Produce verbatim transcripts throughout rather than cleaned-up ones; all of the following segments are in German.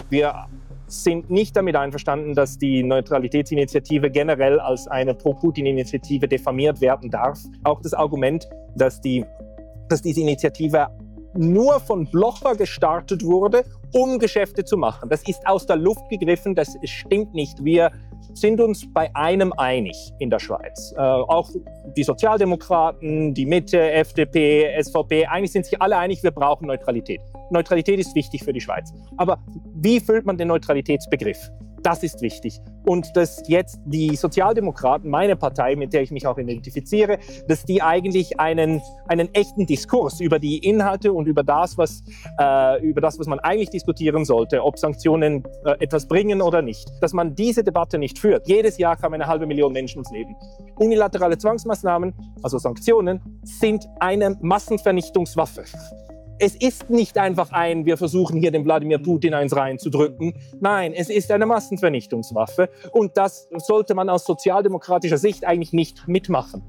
Wir sind nicht damit einverstanden, dass die Neutralitätsinitiative generell als eine Pro-Putin-Initiative diffamiert werden darf. Auch das Argument, dass, die, dass diese Initiative nur von Blocher gestartet wurde, um Geschäfte zu machen. Das ist aus der Luft gegriffen, das stimmt nicht. Wir sind uns bei einem einig in der Schweiz. Äh, auch die Sozialdemokraten, die Mitte, F D P, S V P, eigentlich sind sich alle einig, wir brauchen Neutralität. Neutralität ist wichtig für die Schweiz. Aber wie füllt man den Neutralitätsbegriff? Das ist wichtig. Und dass jetzt die Sozialdemokraten, meine Partei, mit der ich mich auch identifiziere, dass die eigentlich einen, einen echten Diskurs über die Inhalte und über das, was, äh, über das, was man eigentlich diskutieren sollte, ob Sanktionen äh, etwas bringen oder nicht, dass man diese Debatte nicht führt. Jedes Jahr kam eine halbe Million Menschen ums Leben. Unilaterale Zwangsmaßnahmen, also Sanktionen, sind eine Massenvernichtungswaffe. Es ist nicht einfach ein, wir versuchen hier dem Wladimir Putin eins reinzudrücken. Nein, es ist eine Massenvernichtungswaffe. Und das sollte man aus sozialdemokratischer Sicht eigentlich nicht mitmachen.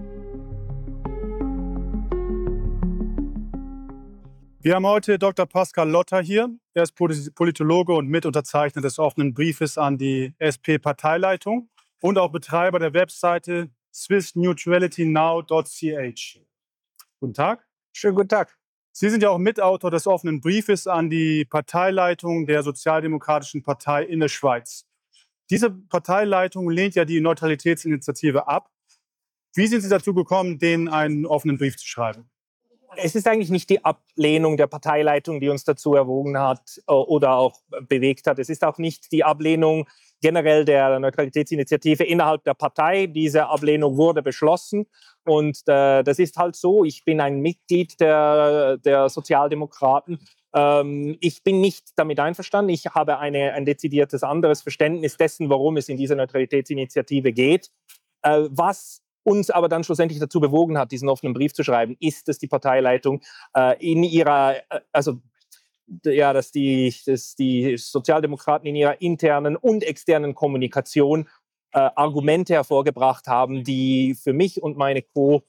Wir haben heute Doktor Pascal Lotter hier. Er ist Politologe und Mitunterzeichner des offenen Briefes an die S P-Parteileitung und auch Betreiber der Webseite swiss neutrality now dot c h. Guten Tag. Schönen guten Tag. Sie sind ja auch Mitautor des offenen Briefes an die Parteileitung der Sozialdemokratischen Partei in der Schweiz. Diese Parteileitung lehnt ja die Neutralitätsinitiative ab. Wie sind Sie dazu gekommen, denen einen offenen Brief zu schreiben? Es ist eigentlich nicht die Ablehnung der Parteileitung, die uns dazu erwogen hat oder auch bewegt hat. Es ist auch nicht die Ablehnung generell der Neutralitätsinitiative innerhalb der Partei. Diese Ablehnung wurde beschlossen. Und äh, das ist halt so. Ich bin ein Mitglied der, der Sozialdemokraten. Ähm, ich bin nicht damit einverstanden. Ich habe eine, ein dezidiertes anderes Verständnis dessen, worum es in dieser Neutralitätsinitiative geht. Äh, was uns aber dann schlussendlich dazu bewogen hat, diesen offenen Brief zu schreiben, ist, dass die Parteileitung äh, in ihrer, äh, also ja, dass die, dass die Sozialdemokraten in ihrer internen und externen Kommunikation äh, Argumente hervorgebracht haben, die für mich und meine Co,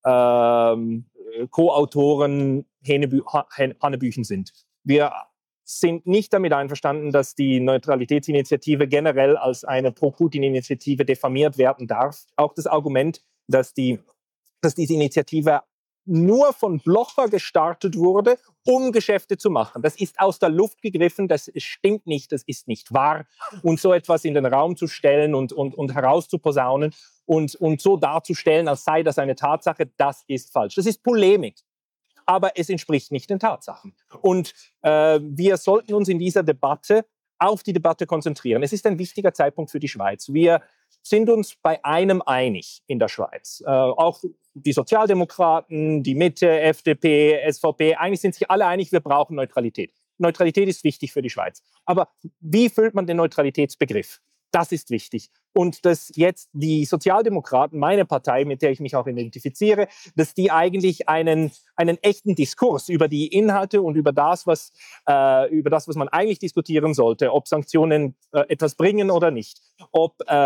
ähm, Co-Autoren Hanebü Hanebüchen sind. Wir sind nicht damit einverstanden, dass die Neutralitätsinitiative generell als eine Pro-Putin-Initiative diffamiert werden darf. Auch das Argument, dass, die, dass diese Initiative nur von Blocher gestartet wurde, um Geschäfte zu machen. Das ist aus der Luft gegriffen, das stimmt nicht, das ist nicht wahr. Und so etwas in den Raum zu stellen und, und, und herauszuposaunen und, und so darzustellen, als sei das eine Tatsache, das ist falsch. Das ist Polemik. Aber es entspricht nicht den Tatsachen. Und äh, wir sollten uns in dieser Debatte auf die Debatte konzentrieren. Es ist ein wichtiger Zeitpunkt für die Schweiz. Wir sind uns bei einem einig in der Schweiz. Äh, auch die Sozialdemokraten, die Mitte, F D P, S V P, eigentlich sind sich alle einig, wir brauchen Neutralität. Neutralität ist wichtig für die Schweiz. Aber wie füllt man den Neutralitätsbegriff? Das ist wichtig. Und dass jetzt die Sozialdemokraten, meine Partei, mit der ich mich auch identifiziere, dass die eigentlich einen, einen echten Diskurs über die Inhalte und über das, was, äh, über das, was man eigentlich diskutieren sollte, ob Sanktionen äh, etwas bringen oder nicht, ob äh,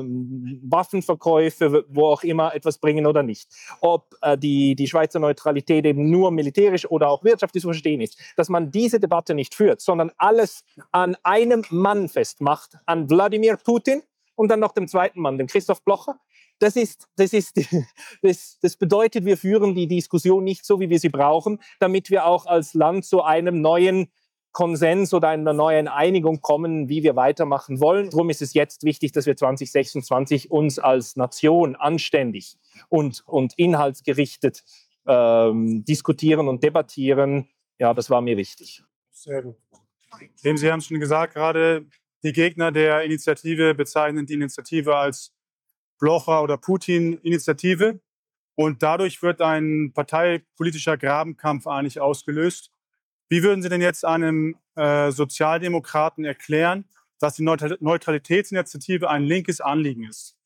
Waffenverkäufe, wo auch immer, etwas bringen oder nicht, ob äh, die, die Schweizer Neutralität eben nur militärisch oder auch wirtschaftlich zu verstehen ist, dass man diese Debatte nicht führt, sondern alles an einem Mann festmacht, an Wladimir Putin, und dann noch dem zweiten Mann, dem Christoph Blocher. Das, ist, das, ist, das, das bedeutet, wir führen die Diskussion nicht so, wie wir sie brauchen, damit wir auch als Land zu einem neuen Konsens oder einer neuen Einigung kommen, wie wir weitermachen wollen. Darum ist es jetzt wichtig, dass wir zwanzig sechsundzwanzig uns als Nation anständig und, und inhaltsgerichtet ähm, diskutieren und debattieren. Ja, das war mir wichtig. Sehr gut. Sie haben es schon gesagt, gerade die Gegner der Initiative bezeichnen die Initiative als Blocher- oder Putin-Initiative. Und dadurch wird ein parteipolitischer Grabenkampf eigentlich ausgelöst. Wie würden Sie denn jetzt einem äh, Sozialdemokraten erklären, dass die Neutralitätsinitiative ein linkes Anliegen ist?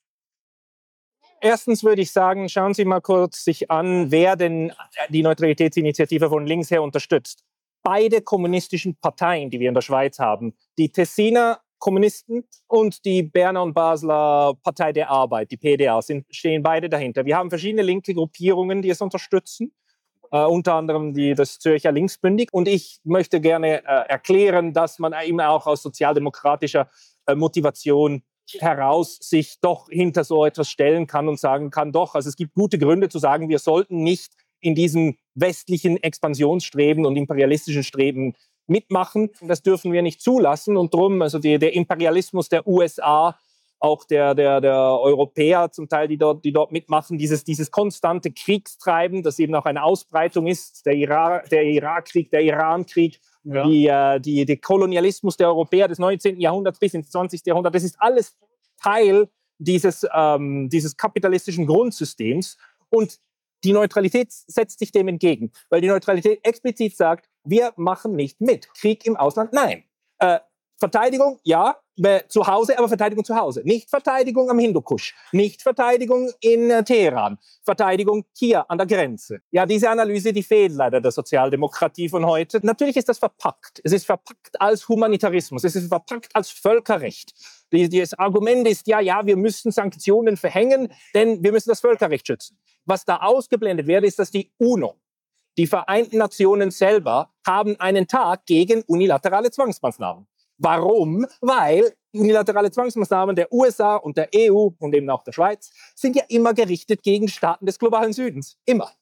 Erstens würde ich sagen, schauen Sie mal kurz sich an, wer denn die Neutralitätsinitiative von links her unterstützt. Beide kommunistischen Parteien, die wir in der Schweiz haben, die Tessiner Kommunisten und die Berner und Basler Partei der Arbeit, die P D A, sind, stehen beide dahinter. Wir haben verschiedene linke Gruppierungen, die es unterstützen. äh, unter anderem die, das Zürcher Linksbündig. Und ich möchte gerne äh, erklären, dass man eben auch aus sozialdemokratischer äh, Motivation heraus sich doch hinter so etwas stellen kann und sagen kann, doch, also es gibt gute Gründe zu sagen, wir sollten nicht in diesen westlichen Expansionsstreben und imperialistischen Streben mitmachen. Das dürfen wir nicht zulassen. Und darum, also die, der Imperialismus der U S A, auch der, der, der Europäer zum Teil, die dort, die dort mitmachen, dieses, dieses konstante Kriegstreiben, das eben auch eine Ausbreitung ist, der, Ira, der Irakkrieg, der Irankrieg, ja. die, äh, die, der Kolonialismus der Europäer des neunzehnten Jahrhunderts bis ins zwanzigste Jahrhundert, das ist alles Teil dieses, ähm, dieses kapitalistischen Grundsystems. Und die Neutralität setzt sich dem entgegen, weil die Neutralität explizit sagt, wir machen nicht mit. Krieg im Ausland, nein. Äh, Verteidigung, ja, zu Hause, aber Verteidigung zu Hause. Nicht Verteidigung am Hindukusch, nicht Verteidigung in äh, Teheran, Verteidigung hier an der Grenze. Ja, diese Analyse, die fehlt leider der Sozialdemokratie von heute. Natürlich ist das verpackt. Es ist verpackt als Humanitarismus, es ist verpackt als Völkerrecht. Das Argument ist, ja, ja, wir müssen Sanktionen verhängen, denn wir müssen das Völkerrecht schützen. Was da ausgeblendet wird, ist, dass die UNO, die Vereinten Nationen selber, haben einen Tag gegen unilaterale Zwangsmaßnahmen. Warum? Weil unilaterale Zwangsmaßnahmen der U S A und der E U und eben auch der Schweiz sind ja immer gerichtet gegen Staaten des globalen Südens. Immer.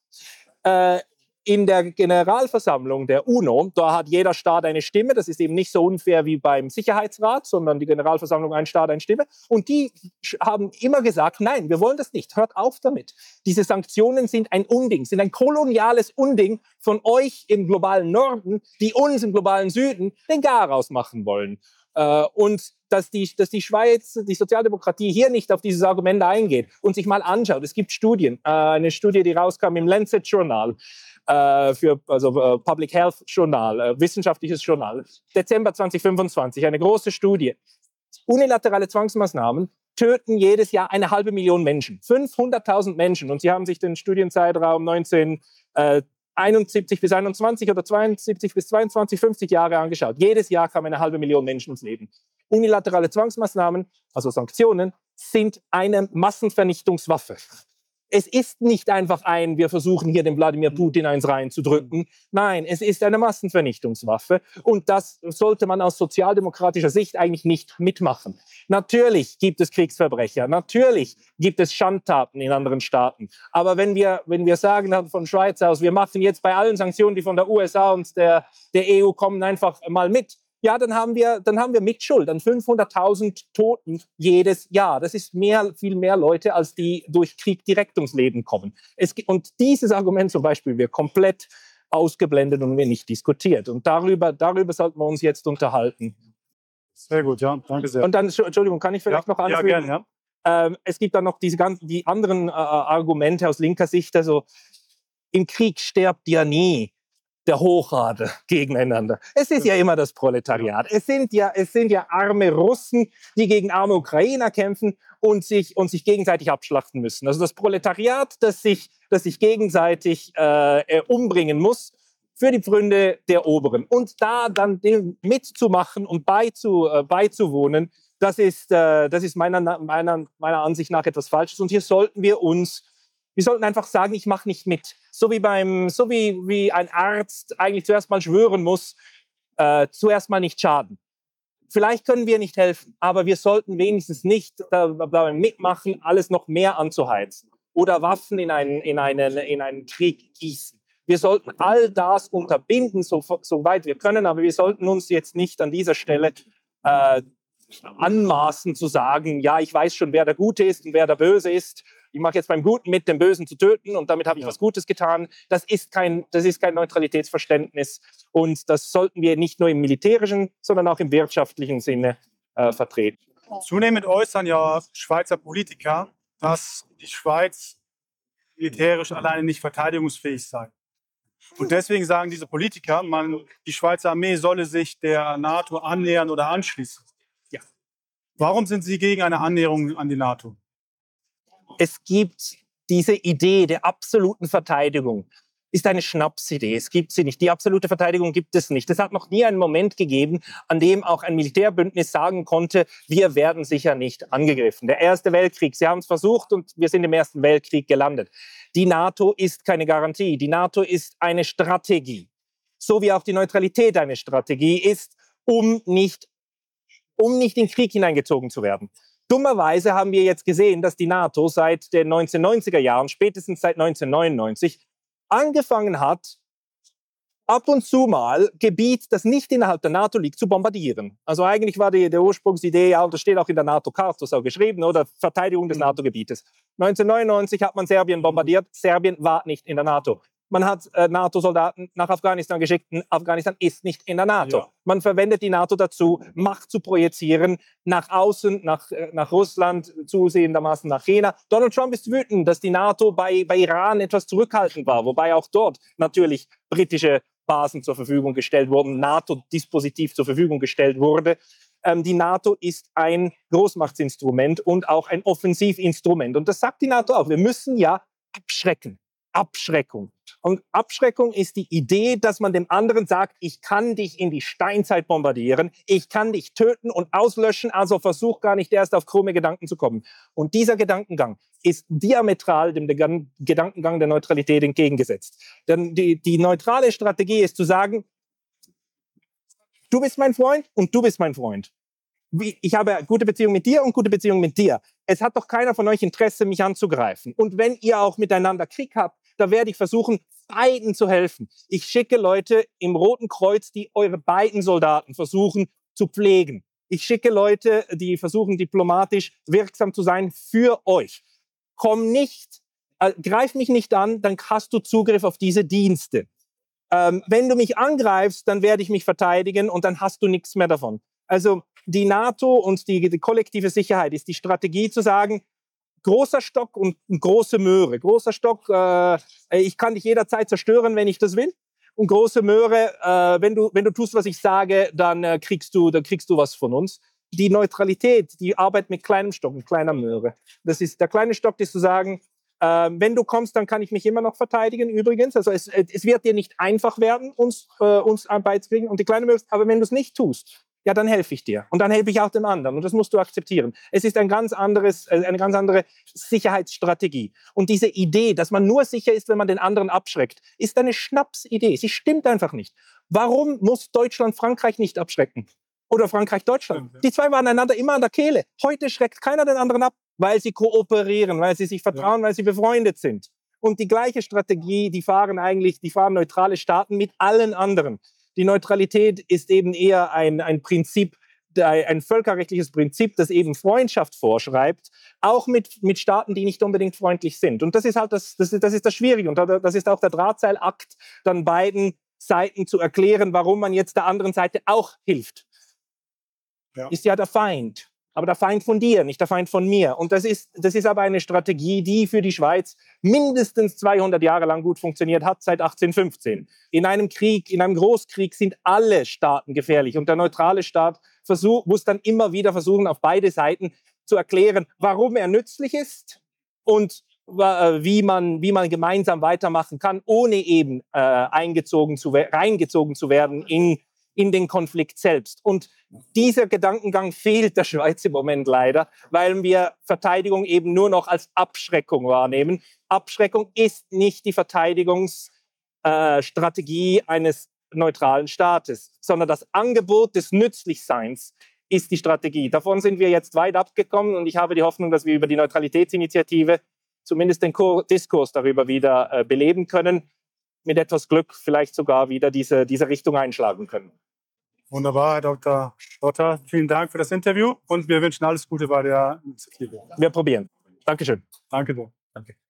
Äh, in der Generalversammlung der UNO, da hat jeder Staat eine Stimme. Das ist eben nicht so unfair wie beim Sicherheitsrat, sondern die Generalversammlung ein Staat, eine Stimme. Und die haben immer gesagt, nein, wir wollen das nicht. Hört auf damit. Diese Sanktionen sind ein Unding, sind ein koloniales Unding von euch im globalen Norden, die uns im globalen Süden den Garaus machen wollen. Äh, und dass die, dass die Schweiz, die Sozialdemokratie hier nicht auf dieses Argument eingeht und sich mal anschaut. Es gibt Studien, äh, eine Studie, die rauskam im Lancet Journal, äh, für, also äh, Public Health Journal, äh, wissenschaftliches Journal, Dezember zwanzig fünfundzwanzig, eine große Studie. Unilaterale Zwangsmaßnahmen töten jedes Jahr eine halbe Million Menschen, fünfhunderttausend Menschen. Und sie haben sich den Studienzeitraum neunzehnhunderteinundsiebzig bis einundzwanzig oder zweiundsiebzig bis zweiundzwanzig, fünfzig Jahre angeschaut. Jedes Jahr kam eine halbe Million Menschen ums Leben. Unilaterale Zwangsmaßnahmen, also Sanktionen, sind eine Massenvernichtungswaffe. Es ist nicht einfach ein, wir versuchen hier den Wladimir Putin eins reinzudrücken. Nein, es ist eine Massenvernichtungswaffe. Und das sollte man aus sozialdemokratischer Sicht eigentlich nicht mitmachen. Natürlich gibt es Kriegsverbrecher. Natürlich gibt es Schandtaten in anderen Staaten. Aber wenn wir, wenn wir sagen von Schweiz aus, wir machen jetzt bei allen Sanktionen, die von der U S A und der, der E U kommen, einfach mal mit, ja, dann haben wir, dann haben wir Mitschuld an fünfhunderttausend Toten jedes Jahr. Das ist mehr, viel mehr Leute, als die durch Krieg direkt ums Leben kommen. Es, und dieses Argument zum Beispiel wird komplett ausgeblendet und wird nicht diskutiert. Und darüber, darüber sollten wir uns jetzt unterhalten. Sehr gut, ja, danke sehr. Und dann, Entschuldigung, kann ich vielleicht ja, noch anfügen? Ja, gerne, ja. Ähm, es gibt dann noch diese ganzen, die anderen äh, Argumente aus linker Sicht. Also im Krieg stirbt ja nie der Hochadel gegeneinander. Es ist ja immer das Proletariat. Es sind ja, es sind ja arme Russen, die gegen arme Ukrainer kämpfen und sich, und sich gegenseitig abschlachten müssen. Also das Proletariat, das sich, das sich gegenseitig äh, umbringen muss für die Pfründe der Oberen. Und da dann mitzumachen und beizu, äh, beizuwohnen, das ist, äh, das ist meiner, meiner, meiner Ansicht nach etwas Falsches. Und hier sollten wir uns Wir sollten einfach sagen, ich mache nicht mit. So wie, beim, so wie, wie ein Arzt eigentlich zuerst mal schwören muss, äh, zuerst mal nicht schaden. Vielleicht können wir nicht helfen, aber wir sollten wenigstens nicht dabei mitmachen, alles noch mehr anzuheizen oder Waffen in einen, in einen, in einen Krieg gießen. Wir sollten all das unterbinden, so, so weit wir können, aber wir sollten uns jetzt nicht an dieser Stelle äh, anmaßen zu sagen, ja, ich weiß schon, wer der Gute ist und wer der Böse ist. Ich mache jetzt beim Guten mit, den Bösen zu töten und damit habe ich ja. was Gutes getan. Das ist kein, das ist kein Neutralitätsverständnis und das sollten wir nicht nur im militärischen, sondern auch im wirtschaftlichen Sinne äh, vertreten. Zunehmend äußern ja Schweizer Politiker, dass die Schweiz militärisch alleine nicht verteidigungsfähig sei. Und deswegen sagen diese Politiker, man, die Schweizer Armee solle sich der NATO annähern oder anschließen. Ja. Warum sind Sie gegen eine Annäherung an die NATO? Es gibt diese Idee der absoluten Verteidigung. ist eine Schnapsidee. Es gibt sie nicht. Die absolute Verteidigung gibt es nicht. Es hat noch nie einen Moment gegeben, an dem auch ein Militärbündnis sagen konnte, wir werden sicher nicht angegriffen. Der Erste Weltkrieg, Sie haben es versucht und wir sind im Ersten Weltkrieg gelandet. Die NATO ist keine Garantie. Die NATO ist eine Strategie. So wie auch die Neutralität eine Strategie ist, um nicht, um nicht in den Krieg hineingezogen zu werden. Dummerweise haben wir jetzt gesehen, dass die NATO seit den neunzehnhundertneunziger Jahren, spätestens seit neunzehnhundertneunundneunzig, angefangen hat, ab und zu mal Gebiet, das nicht innerhalb der NATO liegt, zu bombardieren. Also eigentlich war die, die Ursprungsidee, ja, und das steht auch in der NATO-Charta so geschrieben, oder Verteidigung des NATO-Gebietes. neunzehnhundertneunundneunzig hat man Serbien bombardiert. Serbien war nicht in der NATO. Man hat äh, NATO-Soldaten nach Afghanistan geschickt. Afghanistan ist nicht in der NATO. Ja. Man verwendet die NATO dazu, Macht zu projizieren, nach außen, nach, äh, nach Russland, zusehendermaßen nach China. Donald Trump ist wütend, dass die NATO bei, bei Iran etwas zurückhaltend war, wobei auch dort natürlich britische Basen zur Verfügung gestellt wurden, NATO-Dispositiv zur Verfügung gestellt wurde. Ähm, die NATO ist ein Großmachtsinstrument und auch ein Offensivinstrument. Und das sagt die NATO auch. Wir müssen ja abschrecken. Abschreckung. Und Abschreckung ist die Idee, dass man dem anderen sagt, ich kann dich in die Steinzeit bombardieren, ich kann dich töten und auslöschen, also versuch gar nicht erst auf krumme Gedanken zu kommen. Und dieser Gedankengang ist diametral dem Gedankengang der Neutralität entgegengesetzt. Denn die, die neutrale Strategie ist zu sagen, du bist mein Freund und du bist mein Freund. Ich habe gute Beziehung mit dir und gute Beziehung mit dir. Es hat doch keiner von euch Interesse, mich anzugreifen. Und wenn ihr auch miteinander Krieg habt, da werde ich versuchen, beiden zu helfen. Ich schicke Leute im Roten Kreuz, die eure beiden Soldaten versuchen zu pflegen. Ich schicke Leute, die versuchen, diplomatisch wirksam zu sein für euch. Komm nicht, äh, greif mich nicht an, dann hast du Zugriff auf diese Dienste. Ähm, wenn du mich angreifst, dann werde ich mich verteidigen und dann hast du nichts mehr davon. Also die NATO und die, die kollektive Sicherheit ist die Strategie zu sagen, großer Stock und große Möhre. Großer Stock, äh, ich kann dich jederzeit zerstören, wenn ich das will. Und große Möhre, äh, wenn du wenn du tust, was ich sage, dann äh, kriegst du dann kriegst du was von uns. Die Neutralität, die Arbeit mit kleinem Stock, mit kleiner Möhre. Das ist der kleine Stock, ist zu sagen, äh, wenn du kommst, dann kann ich mich immer noch verteidigen. Übrigens, also es, es wird dir nicht einfach werden, uns äh, uns beizubringen. Und die kleine Möhre, aber wenn du es nicht tust, ja, dann helfe ich dir. Und dann helfe ich auch dem anderen. Und das musst du akzeptieren. Es ist ein ganz anderes, eine ganz andere Sicherheitsstrategie. Und diese Idee, dass man nur sicher ist, wenn man den anderen abschreckt, ist eine Schnapsidee. Sie stimmt einfach nicht. Warum muss Deutschland Frankreich nicht abschrecken? Oder Frankreich Deutschland? Die zwei waren einander immer an der Kehle. Heute schreckt keiner den anderen ab, weil sie kooperieren, weil sie sich vertrauen, weil sie befreundet sind. Und die gleiche Strategie, die fahren eigentlich, die fahren neutrale Staaten mit allen anderen. Die Neutralität ist eben eher ein, ein Prinzip, ein völkerrechtliches Prinzip, das eben Freundschaft vorschreibt, auch mit, mit Staaten, die nicht unbedingt freundlich sind. Und das ist halt das, das, ist, das, ist das Schwierige. Und das ist auch der Drahtseilakt, dann beiden Seiten zu erklären, warum man jetzt der anderen Seite auch hilft. Ja. Ist ja der Feind. Aber der Feind von dir, nicht der Feind von mir. Und das ist, das ist aber eine Strategie, die für die Schweiz mindestens zweihundert Jahre lang gut funktioniert hat, seit achtzehnhundertfünfzehn. In einem Krieg, in einem Großkrieg sind alle Staaten gefährlich. Und der neutrale Staat versuch, muss dann immer wieder versuchen, auf beide Seiten zu erklären, warum er nützlich ist und äh, wie man, wie man gemeinsam weitermachen kann, ohne eben äh, eingezogen zu, reingezogen zu werden in in den Konflikt selbst. Und dieser Gedankengang fehlt der Schweiz im Moment leider, weil wir Verteidigung eben nur noch als Abschreckung wahrnehmen. Abschreckung ist nicht die Verteidigungsstrategie äh, eines neutralen Staates, sondern das Angebot des Nützlichseins ist die Strategie. Davon sind wir jetzt weit abgekommen und ich habe die Hoffnung, dass wir über die Neutralitätsinitiative zumindest den Diskurs darüber wieder äh, beleben können, mit etwas Glück vielleicht sogar wieder diese, diese Richtung einschlagen können. Wunderbar, Herr Doktor Schotter. Vielen Dank für das Interview und wir wünschen alles Gute bei der Initiative. Wir probieren. Dankeschön. Danke sehr. Danke.